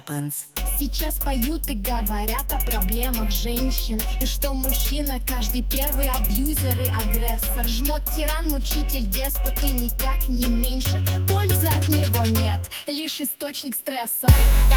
happens. Сейчас поют и говорят о проблемах женщин, и что мужчина каждый первый абьюзер и агрессор. Жмот, тиран, мучитель, деспот и никак не меньше. Пользы от него нет, лишь источник стресса.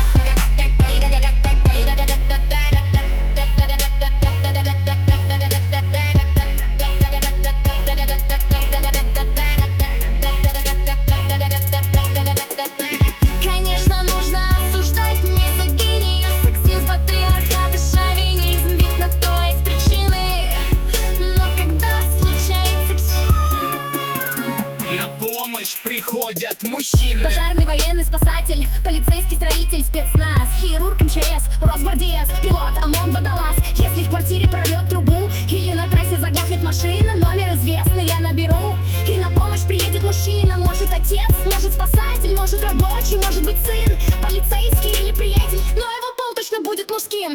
Конечно, нужно осуждать мизогинию, сексизм, патриархат и шовинизм, ведь на то есть причины. Но когда случается на помощь приходят мужчины. пожарный, военный, спасатель, полицейский, строитель, спецназ, хирург, МЧС, Росгвардеец, пилот, ОМОН, водолаз. Если в квартире прорвет трубу или на трассе заглохнет машина, номер известный я наберу, и на помощь приедет мужчина. Может отец, может спасатель, может рабочий, может быть сын, полицейский или приятель, но его пол точно будет мужским.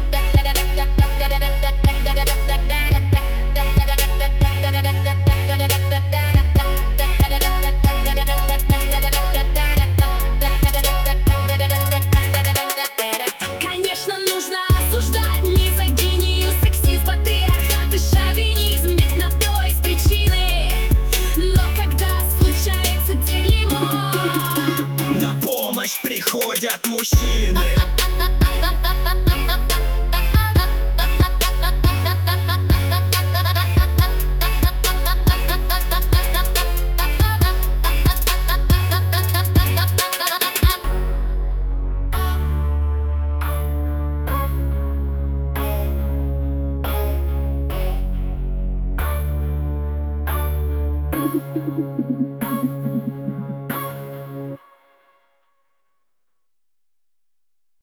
Конечно, нужно осуждать мизогинию, сексизм, патриархат и шовинизм, ведь на то есть причины. Но когда случается дерьмо, На помощь приходят мужчины.